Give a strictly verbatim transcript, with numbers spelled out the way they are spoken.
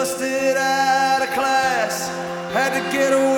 busted out of class, had to get away.